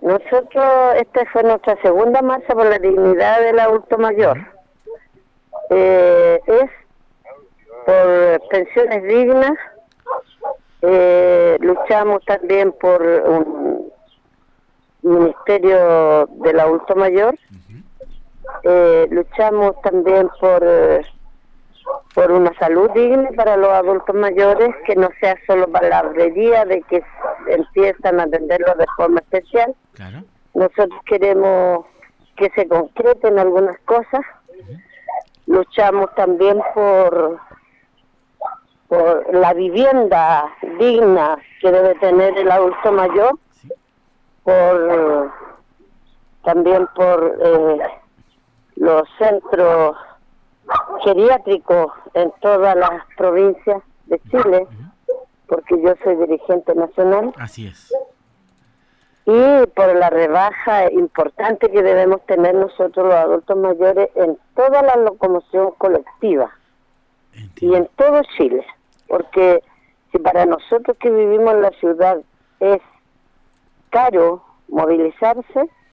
Nosotros, esta fue nuestra segunda marcha por la dignidad del adulto mayor. Es por pensiones dignas. Luchamos también por un ministerio del adulto mayor. Luchamos también por una salud digna para los adultos mayores, que no sea solo palabrería de que empiezan a atenderlos de forma especial. Claro. Nosotros queremos que se concreten algunas cosas. Luchamos también por la vivienda digna que debe tener el adulto mayor, también por los centros geriátricos en todas las provincias de Chile, porque yo soy dirigente nacional. Así es. Y por la rebaja importante que debemos tener nosotros los adultos mayores en toda la locomoción colectiva. Entiendo. Y en todo Chile, porque si para nosotros que vivimos en la ciudad es caro movilizarse,